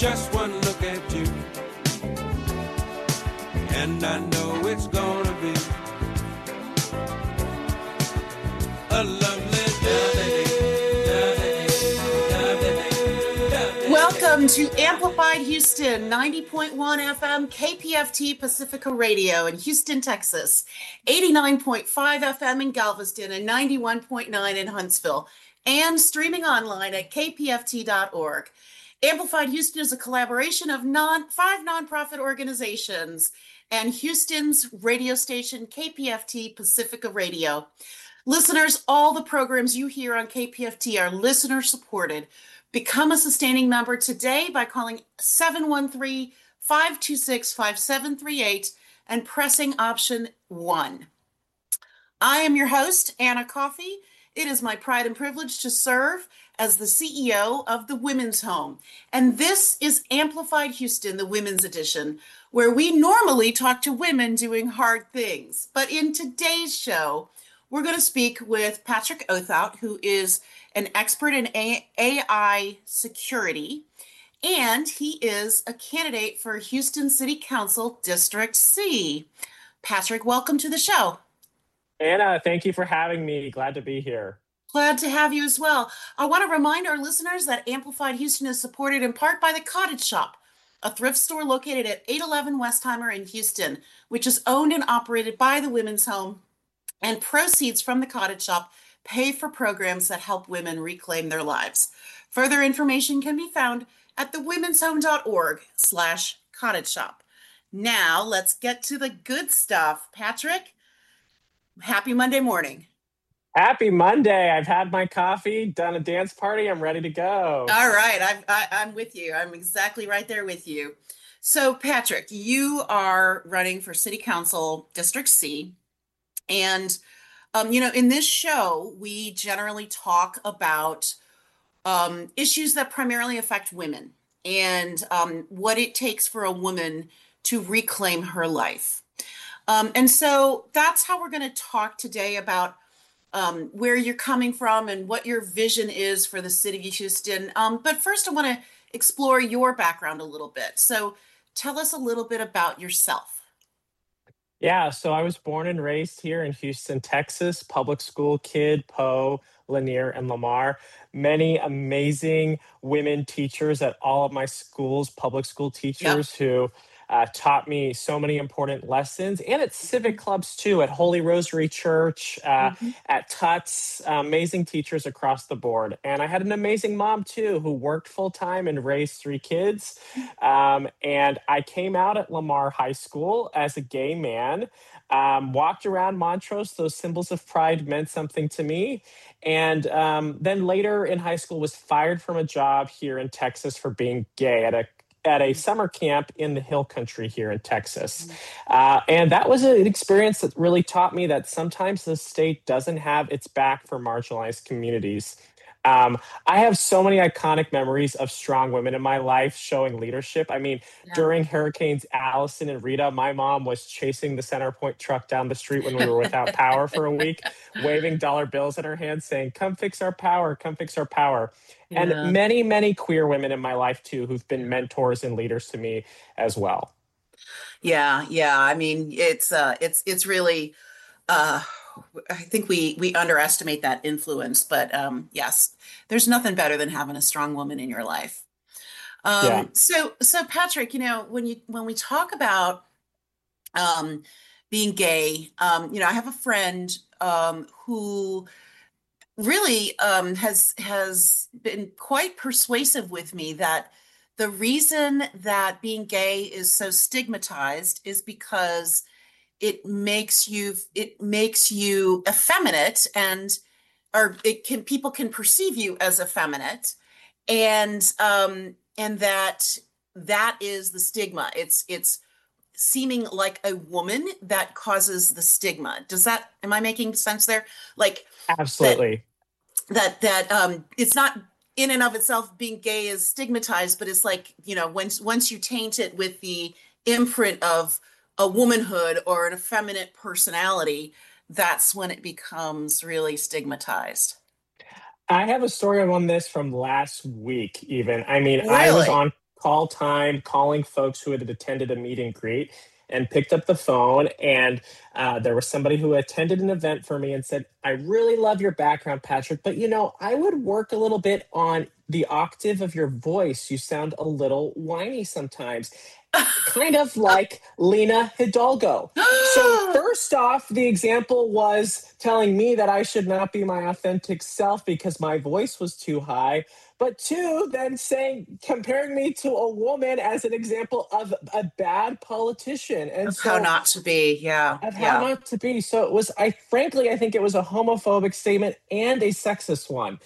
just one look at you, and I know it's gonna be a lovely day. Welcome to Amplified Houston, 90.1 FM, KPFT Pacifica Radio in Houston, Texas, 89.5 FM in Galveston, and 91.9 in Huntsville, and streaming online at kpft.org. Amplified Houston is a collaboration of five nonprofit organizations and Houston's radio station, KPFT Pacifica Radio. Listeners, all the programs you hear on KPFT are listener-supported. Become a sustaining member today by calling 713-526-5738 and pressing option 1. I am your host, Anna Coffey. It is my pride and privilege to serve as the CEO of the Women's Home. And this is Amplified Houston, the Women's Edition, where we normally talk to women doing hard things. But in today's show, we're going to speak with Patrick Othout, who is an expert in AI security, and he is a candidate for Houston City Council District C. Patrick, welcome to the show. Anna, thank you for having me. Glad to be here. Glad to have you as well. I want to remind our listeners that Amplified Houston is supported in part by The Cottage Shop, a thrift store located at 811 Westheimer in Houston, which is owned and operated by the Women's Home, and proceeds from the Cottage Shop pay for programs that help women reclaim their lives. Further information can be found at thewomens'home.org/cottage shop. Now, let's get to the good stuff. Patrick, happy Monday morning. Happy Monday. I've had my coffee, done a dance party. I'm ready to go. All right. I'm with you. I'm exactly right there with you. So, Patrick, you are running for City Council District C. And, in this show, we generally talk about issues that primarily affect women and what it takes for a woman to reclaim her life. And so that's how we're going to talk today about where you're coming from and what your vision is for the city of Houston. But first, I want to explore your background a little bit. So tell us a little bit about yourself. Yeah, so I was born and raised here in Houston, Texas, public school kid, Poe, Lanier, and Lamar. Many amazing women teachers at all of my schools, public school teachers who taught me so many important lessons, and at civic clubs too, at Holy Rosary Church, at Tuts, amazing teachers across the board. And I had an amazing mom too, who worked full time and raised 3 kids. And I came out at Lamar High School as a gay man, walked around Montrose. Those symbols of pride meant something to me. And then later in high school was fired from a job here in Texas for being gay at a summer camp in the Hill Country here in Texas. And that was an experience that really taught me that sometimes the state doesn't have its back for marginalized communities. I have so many iconic memories of strong women in my life showing leadership. I mean, during Hurricanes Allison and Rita, my mom was chasing the Centerpoint truck down the street when we were without power for a week, waving dollar bills in her hand, saying, "Come fix our power, come fix our power." Yeah. And many, many queer women in my life, too, who've been mentors and leaders to me as well. Yeah. I mean, it's really... I think we underestimate that influence, but yes, there's nothing better than having a strong woman in your life. So Patrick, when we talk about being gay, I have a friend who really has been quite persuasive with me that the reason that being gay is so stigmatized is because it makes you effeminate, people can perceive you as effeminate, and that is the stigma. It's seeming like a woman that causes the stigma. Am I making sense there? Like, absolutely. That it's not in and of itself being gay is stigmatized, but it's like, once you taint it with the imprint of a womanhood or an effeminate personality, that's when it becomes really stigmatized. I have a story on this from last week, even. I mean, Really? I was on call time calling folks who had attended a meet and greet and picked up the phone. And there was somebody who attended an event for me and said, I really love your background, Patrick, but I would work a little bit on the octave of your voice. You sound a little whiny sometimes, kind of like Lena Hidalgo. So first off, the example was telling me that I should not be my authentic self because my voice was too high. But two, then comparing me to a woman as an example of a bad politician. And of how not to be. Yeah. Of how not to be. So it was, I think it was a homophobic statement and a sexist one.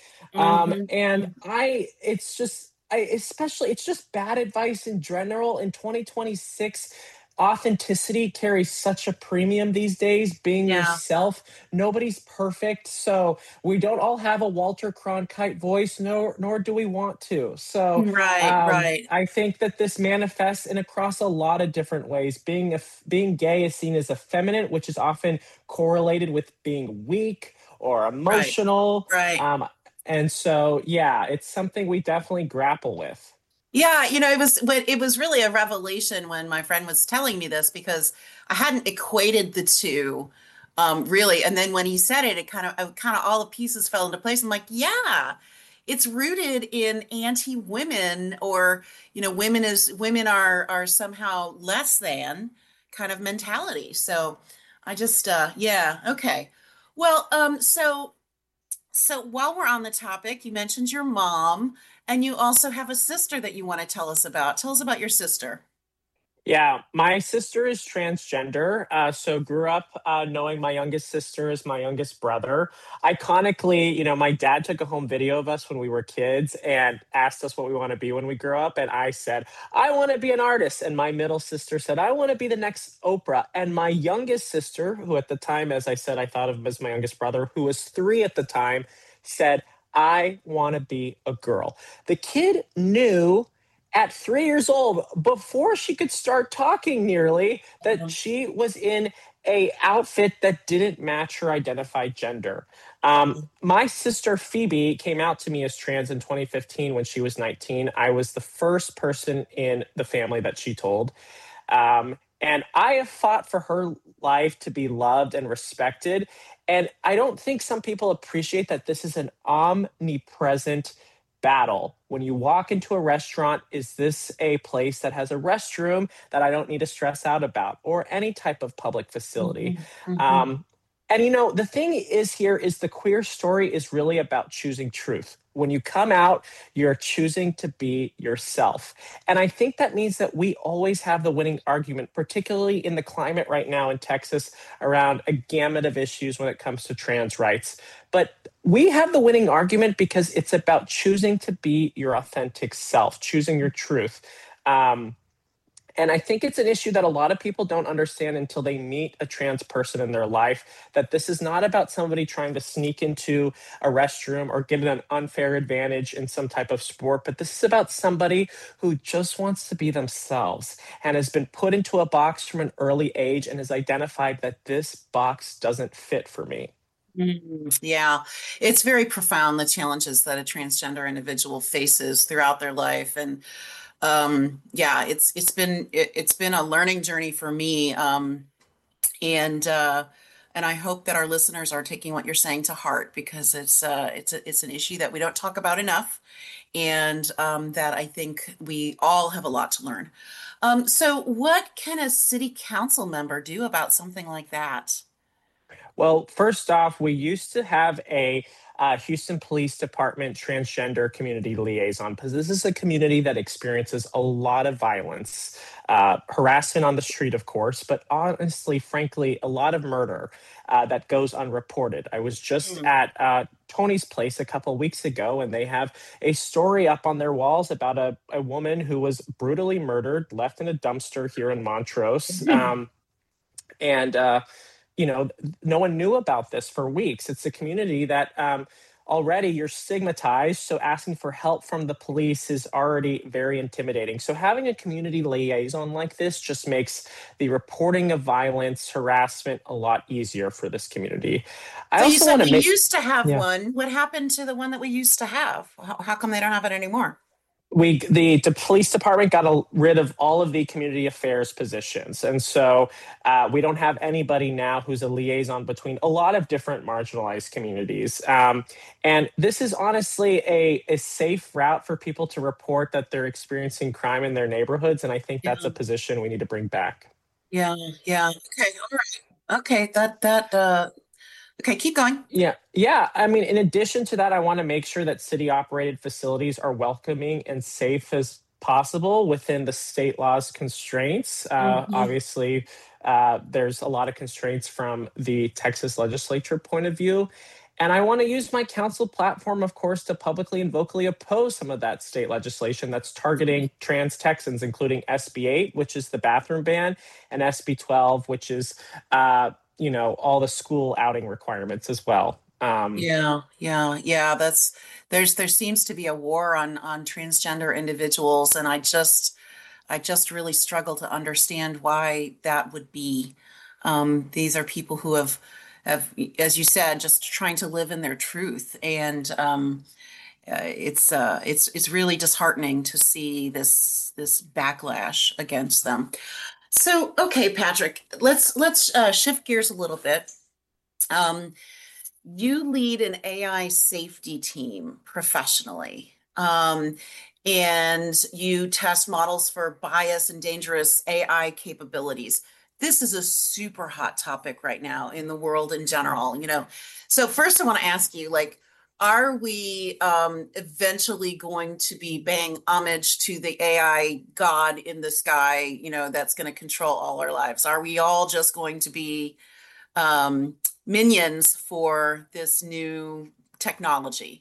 It's just bad advice in general. In 2026, authenticity carries such a premium these days. Being yourself, nobody's perfect. So we don't all have a Walter Cronkite voice, nor do we want to. So right. I think that this manifests in across a lot of different ways. Being gay is seen as effeminate, which is often correlated with being weak or emotional. Right. And so, it's something we definitely grapple with. Yeah, it was really a revelation when my friend was telling me this because I hadn't equated the two, really. And then when he said it, it kind of all the pieces fell into place. I'm like, yeah, it's rooted in anti-women or, women are somehow less than kind of mentality. So I just, okay. Well, so while we're on the topic, you mentioned your mom, and you also have a sister that you want to tell us about. Tell us about your sister. Yeah, my sister is transgender. So grew up knowing my youngest sister is my youngest brother. Iconically, my dad took a home video of us when we were kids and asked us what we want to be when we grow up. And I said, I want to be an artist. And my middle sister said, I want to be the next Oprah. And my youngest sister, who at the time, as I said, I thought of him as my youngest brother, who was 3 at the time, said, I want to be a girl. The kid knew at 3 years old, before she could start talking nearly, that she was in a outfit that didn't match her identified gender. My sister Phoebe came out to me as trans in 2015 when she was 19. I was the first person in the family that she told. And I have fought for her life to be loved and respected. And I don't think some people appreciate that this is an omnipresent battle. When you walk into a restaurant, is this a place that has a restroom that I don't need to stress out about, or any type of public facility? And the thing is here is the queer story is really about choosing truth. When you come out, you're choosing to be yourself. And I think that means that we always have the winning argument, particularly in the climate right now in Texas around a gamut of issues when it comes to trans rights. But we have the winning argument because it's about choosing to be your authentic self, choosing your truth. And I think it's an issue that a lot of people don't understand until they meet a trans person in their life, that this is not about somebody trying to sneak into a restroom or get an unfair advantage in some type of sport, but this is about somebody who just wants to be themselves and has been put into a box from an early age and has identified that this box doesn't fit for me. Yeah, it's very profound, the challenges that a transgender individual faces throughout their life. And it's been a learning journey for me. And I hope that our listeners are taking what you're saying to heart, because it's an issue that we don't talk about enough, and that I think we all have a lot to learn. So what can a city council member do about something like that? Well, first off, we used to have a Houston Police Department transgender community liaison, because this is a community that experiences a lot of violence, harassment on the street, of course, but honestly, frankly, a lot of murder that goes unreported. I was just at Tony's place a couple of weeks ago, and they have a story up on their walls about a woman who was brutally murdered, left in a dumpster here in Montrose. No one knew about this for weeks. It's a community that already you're stigmatized. So asking for help from the police is already very intimidating. So having a community liaison like this just makes the reporting of violence, harassment a lot easier for this community. So you said we used to have one. What happened to the one that we used to have? How come they don't have it anymore? The police department got rid of all of the community affairs positions, and so we don't have anybody now who's a liaison between a lot of different marginalized communities. And this is honestly a safe route for people to report that they're experiencing crime in their neighborhoods, and I think that's a Yeah, position we need to bring back. yeah, yeah. Okay, all right. Okay, okay, keep going. Yeah, yeah. I mean, in addition to that, I want to make sure that city operated facilities are welcoming and safe as possible within the state law's constraints. Mhm. Obviously, there's a lot of constraints from the Texas legislature point of view. And I want to use my council platform, of course, to publicly and vocally oppose some of that state legislation that's targeting trans Texans, including SB 8, which is the bathroom ban, and SB 12, which is all the school outing requirements as well. Yeah, yeah, yeah. There seems to be a war on transgender individuals, and I just really struggle to understand why that would be. These are people who have, as you said, just trying to live in their truth, and it's really disheartening to see this backlash against them. So, okay, Patrick, let's shift gears a little bit. Um, you lead an AI safety team professionally, and you test models for bias and dangerous AI capabilities. This is a super hot topic right now in the world in general. So first I want to ask you, like, are we eventually going to be paying homage to the AI god in the sky, that's going to control all our lives? Are we all just going to be um, minions for this new technology?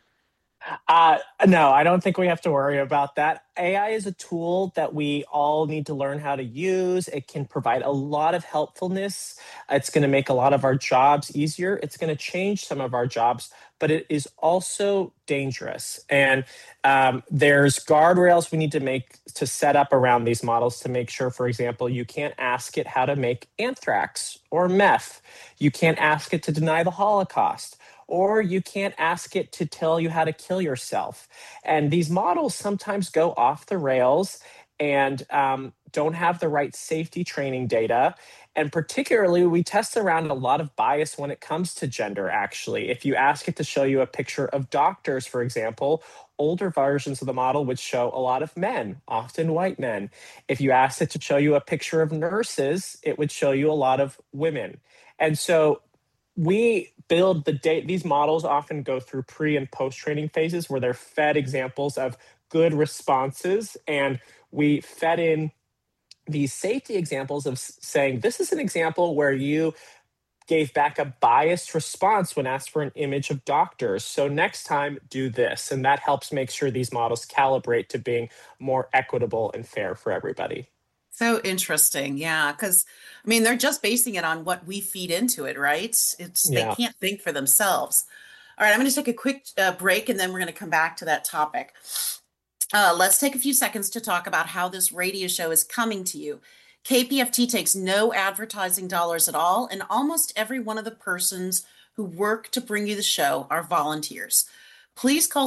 No, I don't think we have to worry about that. AI is a tool that we all need to learn how to use. It can provide a lot of helpfulness. It's going to make a lot of our jobs easier. It's going to change some of our jobs, but it is also dangerous. And there's guardrails we need to make to set up around these models to make sure, for example, you can't ask it how to make anthrax or meth. You can't ask it to deny the Holocaust, or you can't ask it to tell you how to kill yourself. And these models sometimes go off the rails and don't have the right safety training data. And particularly, we test around a lot of bias when it comes to gender, actually. If you ask it to show you a picture of doctors, for example, older versions of the model would show a lot of men, often white men. If you asked it to show you a picture of nurses, it would show you a lot of women. And so we build these models often go through pre and post training phases where they're fed examples of good responses, and we fed in these safety examples of saying this is an example where you gave back a biased response when asked for an image of doctors, so next time do this. And that helps make sure these models calibrate to being more equitable and fair for everybody. So interesting. Yeah, because I mean, they're just basing it on what we feed into it, right? They Yeah. can't think for themselves. All right, I'm going to take a quick break and then we're going to come back to that topic. Let's take a few seconds to talk about how this radio show is coming to you. KPFT takes no advertising dollars at all, and almost every one of the persons who work to bring you the show are volunteers. Please call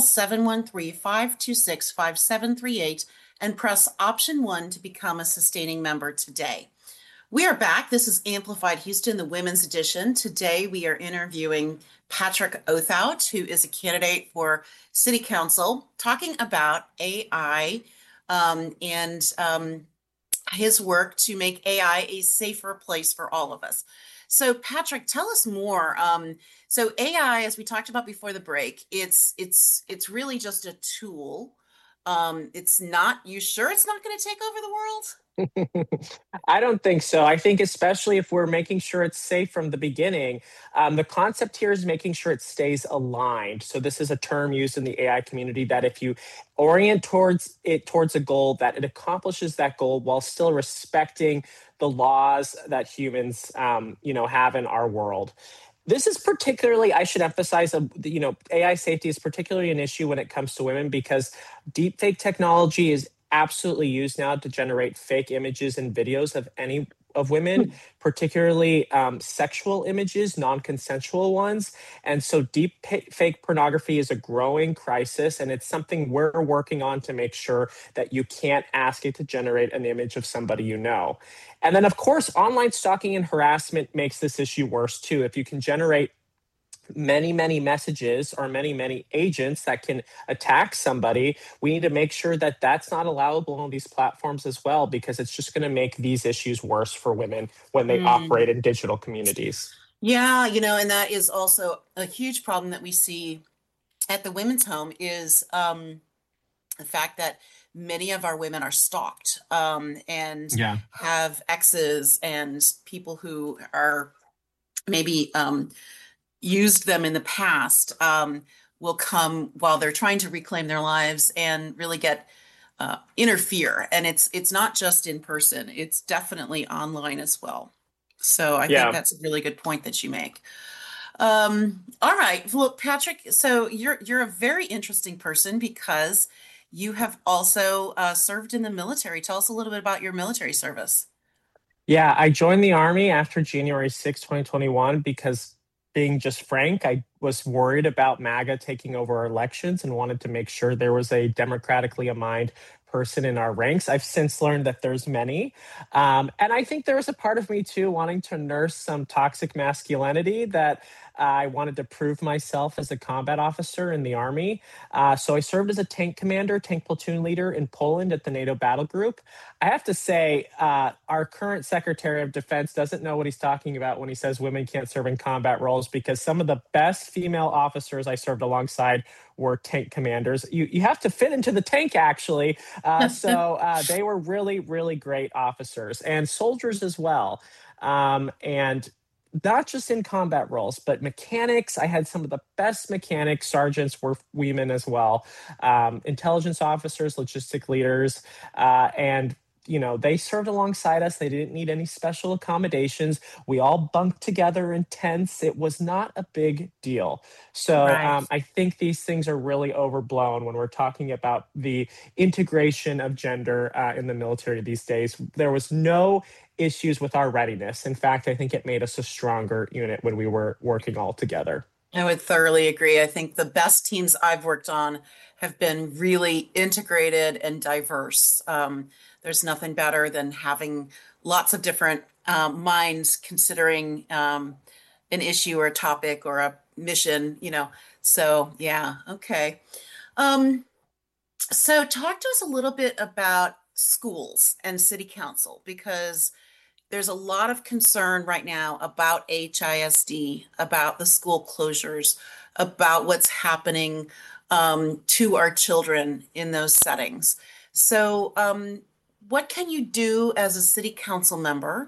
713-526-5738 and press option 1 to become a sustaining member today. We are back. This is Amplified Houston, the women's edition. Today we are interviewing Patrick Othout, who is a candidate for City Council, talking about AI and his work to make AI a safer place for all of us. So, Patrick, tell us more. So, AI, as we talked about before the break, it's really just a tool. It's not. You sure it's not going to take over the world? I don't think so. I think, especially if we're making sure it's safe from the beginning, the concept here is making sure it stays aligned. So, this is a term used in the AI community that if you orient towards a goal, that it accomplishes that goal while still respecting the laws that humans, have in our world. This is particularly, I should emphasize, AI safety is particularly an issue when it comes to women because deepfake technology is absolutely used now to generate fake images and videos of any of women, particularly sexual images, non-consensual ones. And so fake pornography is a growing crisis, and it's something we're working on to make sure that you can't ask it to generate an image of somebody you know. And then, of course, online stalking and harassment makes this issue worse too. If you can generate many messages or many agents that can attack somebody, we need to make sure that that's not allowable on these platforms as well, because it's just going to make these issues worse for women when they Mm. operate in digital communities. Yeah, you know, and that is also a huge problem that we see at the Women's Home is the fact that many of our women are stalked and Yeah. have exes and people who are maybe used them in the past will come while they're trying to reclaim their lives and really get interfere. And it's not just in person; it's definitely online as well. So I think Yeah. that's a really good point that you make. All right. Well, Patrick, so you're a very interesting person because you have also served in the military. Tell us a little bit about your military service. Yeah, I joined the Army after January 6, 2021, because being just frank, I was worried about MAGA taking over our elections and wanted to make sure there was a democratically aligned person in our ranks. I've since learned that there's many. And I think there was a part of me too wanting to nurse some toxic masculinity that I wanted to prove myself as a combat officer in the Army. So I served as a tank commander, tank platoon leader in Poland at the NATO battle group. I have to say, our current Secretary of Defense doesn't know what he's talking about when he says women can't serve in combat roles, because some of the best female officers I served alongside were tank commanders. You have to fit into the tank, actually. So they were really great officers and soldiers as well. And not just in combat roles, but mechanics. I had some of the best mechanics. Sergeants were women as well. Intelligence officers, logistic leaders, and they served alongside us. They didn't need any special accommodations. We all bunked together in tents. It was not a big deal. So Right. I think these things are really overblown when we're talking about the integration of gender in the military these days. There was no issues with our readiness. In fact, I think it made us a stronger unit when we were working all together. I would thoroughly agree. I think the best teams I've worked on have been really integrated and diverse. There's nothing better than having lots of different minds considering an issue or a topic or a mission. So, yeah, okay. Um, so, talk to us a little bit about schools and city council because there's a lot of concern right now about HISD, about the school closures, about what's happening to our children in those settings. So, what can you do as a city council member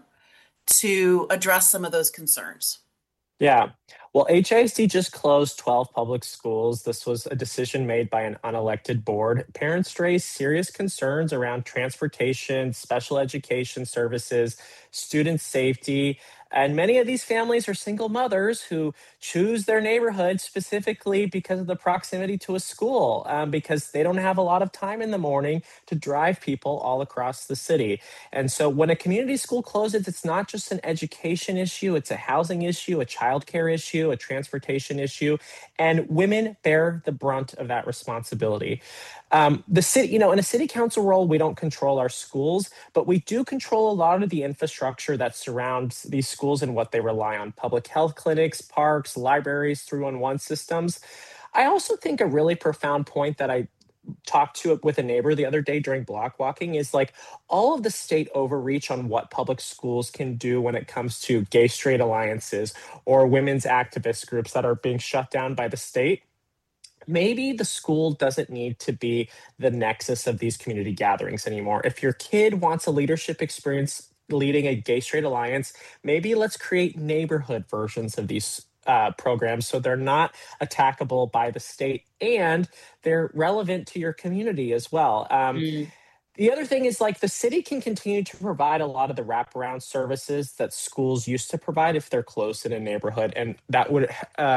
to address some of those concerns? Yeah. Well, HISD just closed 12 public schools. This was a decision made by an unelected board. Parents raised serious concerns around transportation, special education services, student safety. And many of these families are single mothers who choose their neighborhood specifically because of the proximity to a school, because they don't have a lot of time in the morning to drive people all across the city. And so when a community school closes, it's not just an education issue, it's a housing issue, a childcare issue, a transportation issue, and women bear the brunt of that responsibility. The city, in a city council role, we don't control our schools, but we do control a lot of the infrastructure that surrounds these schools and what they rely on: public health clinics, parks, libraries, 311 systems. I also think a really profound point that I talked to it with a neighbor the other day during block walking is like all of the state overreach on what public schools can do when it comes to gay straight alliances or women's activist groups that are being shut down by the state. Maybe the school doesn't need to be the nexus of these community gatherings anymore. If your kid wants a leadership experience leading a gay straight alliance, maybe let's create neighborhood versions of these programs so they're not attackable by the state and they're relevant to your community as well. Mm. The other thing is like the city can continue to provide a lot of the wraparound services that schools used to provide if they're close in a neighborhood, and that would,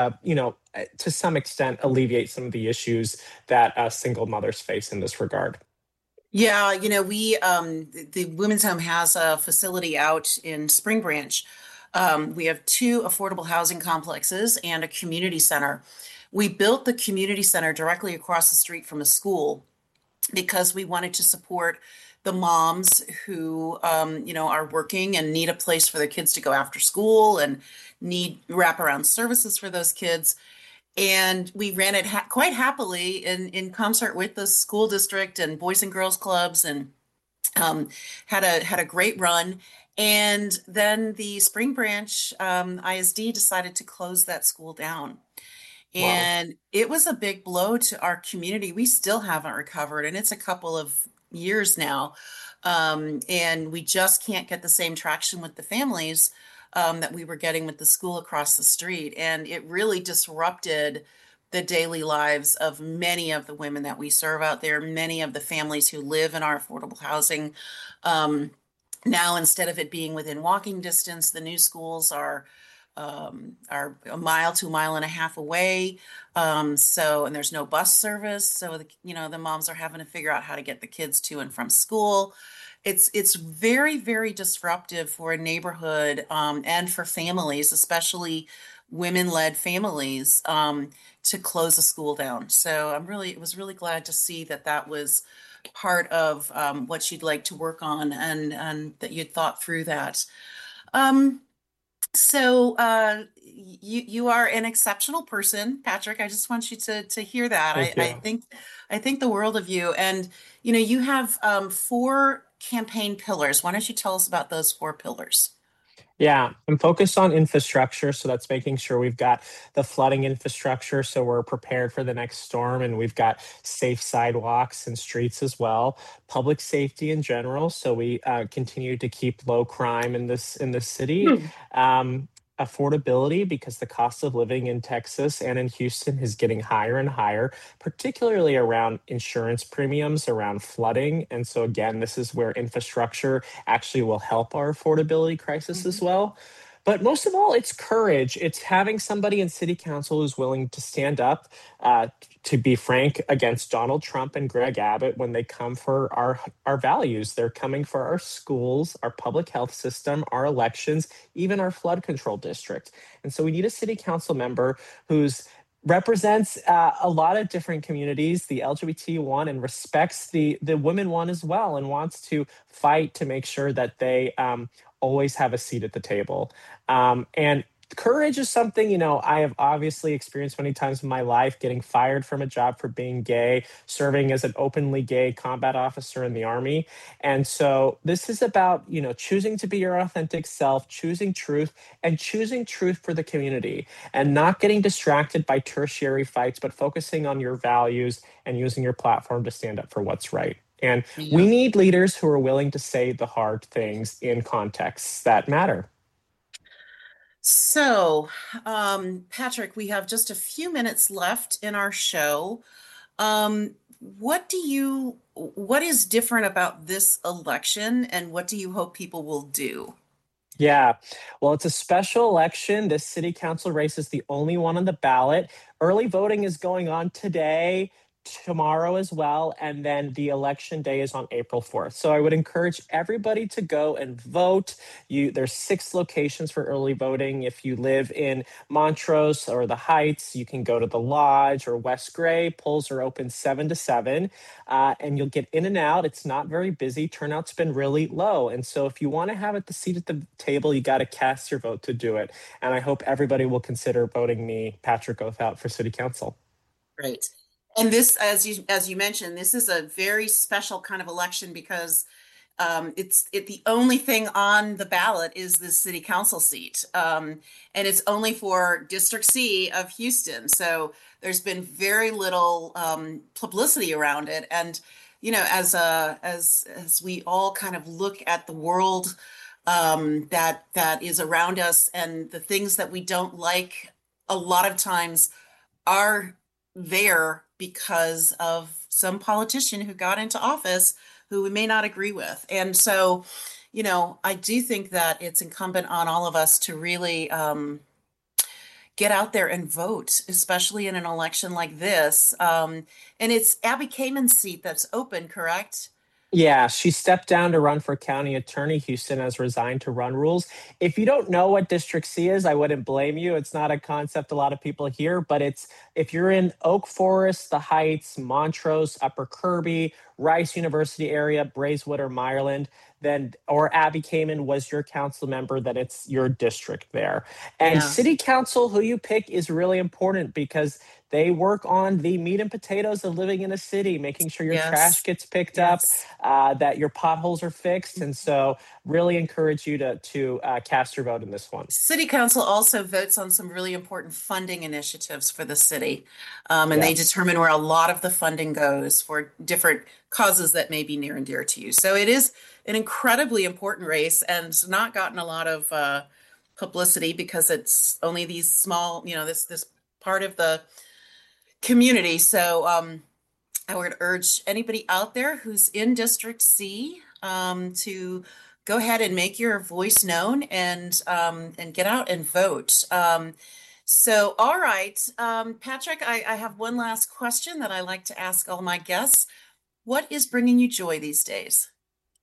to some extent, alleviate some of the issues that single mothers face in this regard. Yeah, we the Women's Home has a facility out in Spring Branch. We have two affordable housing complexes and a community center. We built the community center directly across the street from a school because we wanted to support the moms who are working and need a place for their kids to go after school and need wraparound services for those kids. And we ran it quite happily in concert with the school district and boys and girls clubs, and had a great run. And then the Spring Branch ISD decided to close that school down. Wow. And it was a big blow to our community. We still haven't recovered, and it's a couple of years now. And we just can't get the same traction with the families that we were getting with the school across the street. And it really disrupted the daily lives of many of the women that we serve out there, many of the families who live in our affordable housing. Um, Now, instead of it being within walking distance, the new schools are a mile to a mile and a half away. And there's no bus service. So the moms are having to figure out how to get the kids to and from school. It's very, very disruptive for a neighborhood, and for families, especially women-led families, to close a school down. So it was really glad to see that that was part of what you'd like to work on, and that you'd thought through that. Um, you are an exceptional person, Patrick. I just want you to hear that. Thank you. I think the world of you. And you have four campaign pillars. Why don't you tell us about those four pillars? Yeah, I'm focused on infrastructure. So that's making sure we've got the flooding infrastructure so we're prepared for the next storm and we've got safe sidewalks and streets as well. Public safety in general. So we continue to keep low crime in this city. Hmm. Um, Affordability because the cost of living in Texas and in Houston is getting higher and higher, particularly around insurance premiums, around flooding. And so again, this is where infrastructure actually will help our affordability crisis as Mhm. well. But most of all, it's courage. It's having somebody in city council who's willing to stand up, uh, to be frank, against Donald Trump and Greg Abbott when they come for our values. They're coming for our schools, our public health system, our elections, even our flood control district. And so we need a city council member who's represents a lot of different communities, the LGBT one, and respects the women one as well, and wants to fight to make sure that they always have a seat at the table. And courage is something, I have obviously experienced many times in my life, getting fired from a job for being gay, serving as an openly gay combat officer in the Army. And so this is about, choosing to be your authentic self, choosing truth, and choosing truth for the community, and not getting distracted by tertiary fights, but focusing on your values and using your platform to stand up for what's right. And we Yeah. need leaders who are willing to say the hard things in contexts that matter. So, Patrick, we have just a few minutes left in our show. What is different about this election, and what do you hope people will do? Yeah, well, it's a special election. This city council race is the only one on the ballot. Early voting is going on today, tomorrow as well, and then the election day is on April 4th. So I would encourage everybody to go and vote. There's 6 locations for early voting. If you live in Montrose or the Heights, you can go to the Lodge or West Gray. Polls are open 7 to 7, and you'll get in and out. It's not very busy. Turnout's been really low. And so if you want to have the seat at the table, you got to cast your vote to do it. And I hope everybody will consider voting me, Patrick Oath, for city council. Right. And this, as you mentioned, this is a very special kind of election because the only thing on the ballot is the city council seat, and it's only for District C of Houston. So there's been very little publicity around it, and as we all kind of look at the world that is around us, and the things that we don't like, a lot of times are there because of some politician who got into office who we may not agree with. And so, I do think that it's incumbent on all of us to really get out there and vote, especially in an election like this. And it's Abby Cayman's seat that's open, correct? Yeah, she stepped down to run for county attorney. Houston has resigned to run rules. If you don't know what District C is, I wouldn't blame you. It's not a concept a lot of people hear, but it's if you're in Oak Forest, the Heights, Montrose, Upper Kirby, Rice University area, Braeswood or Meyerland, then or Abby Kamen was your council member, then it's your district there. And Yeah. city council, who you pick, is really important because they work on the meat and potatoes of living in a city, making sure your trash Yes. gets picked up, Yes. that your potholes are fixed. And so really encourage you to cast your vote in this one. City Council also votes on some really important funding initiatives for the city. And they Yes. determine where a lot of the funding goes for different causes that may be near and dear to you. So it is an incredibly important race and it's not gotten a lot of publicity because it's only these small, this part of the community. So I would urge anybody out there who's in District C to go ahead and make your voice known and get out and vote. So, all right, Patrick, I have one last question that I like to ask all my guests. What is bringing you joy these days?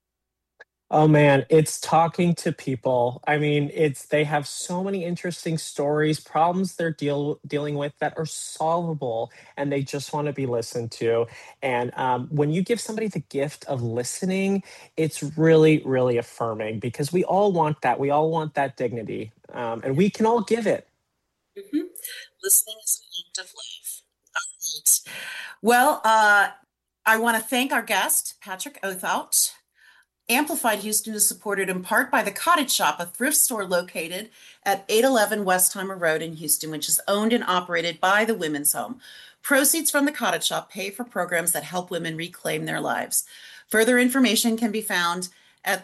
Oh man, it's talking to people. I mean, they have so many interesting stories, problems they're dealing with that are solvable, and they just want to be listened to. And when you give somebody the gift of listening, it's really, really affirming because we all want that. We all want that dignity, and we can all give it. Mhm. Listening is an act of love. All right. Well, I want to thank our guest, Patrick Othout. Amplified Houston is supported in part by the Cottage Shop, a thrift store located at 811 Westheimer Road in Houston, which is owned and operated by the Women's Home. Proceeds from the Cottage Shop pay for programs that help women reclaim their lives. Further information can be found at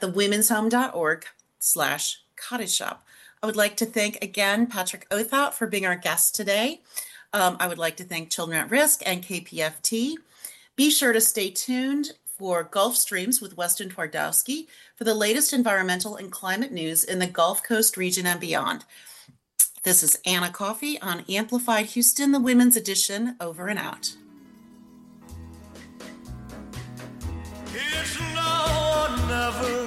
thewomens'home.org/cottage shop. I would like to thank again Patrick Othout for being our guest today. I would like to thank Children at Risk and KPFT. Be sure to stay tuned for Gulf Streams with Weston Twardowski for the latest environmental and climate news in the Gulf Coast region and beyond. This is Anna Coffey on Amplified Houston, the Women's Edition, over and out. It's now or never.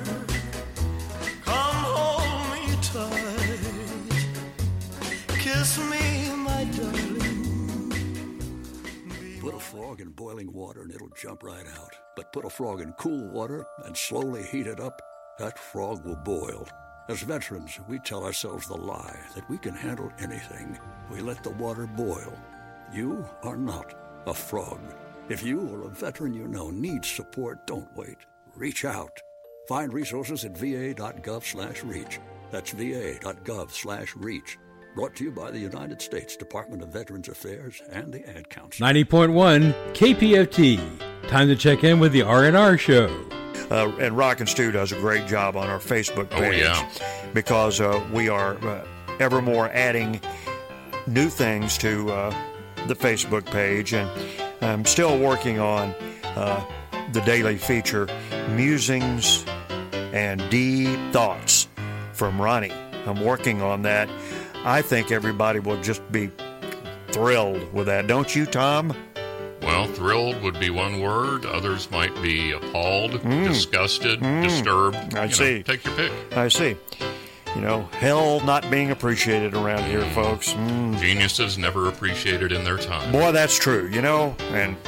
Come hold me tight. Kiss me, my darling. Put a frog in boiling water and it'll jump right out. But put a frog in cool water and slowly heat it up, that frog will boil. As veterans, we tell ourselves the lie that we can handle anything. We let the water boil. You are not a frog. If you or a veteran you know needs support, don't wait. Reach out. Find resources at va.gov/reach. That's va.gov/reach. Brought to you by the United States Department of Veterans Affairs and the Ad Council. 90.1 KPFT. Time to check in with the R&R Show. And Rock and Stew does a great job on our Facebook page. Because we are ever more adding new things to the Facebook page. And I'm still working on the daily feature, Musings and Deep Thoughts from Ronnie. I'm working on that. I think everybody will just be thrilled with that. Don't you, Tom? Well, thrilled would be one word. Others might be appalled, disgusted, disturbed. I see. Take your pick. I see. Hell not being appreciated around here, folks. Geniuses never appreciated in their time. Boy, that's true, and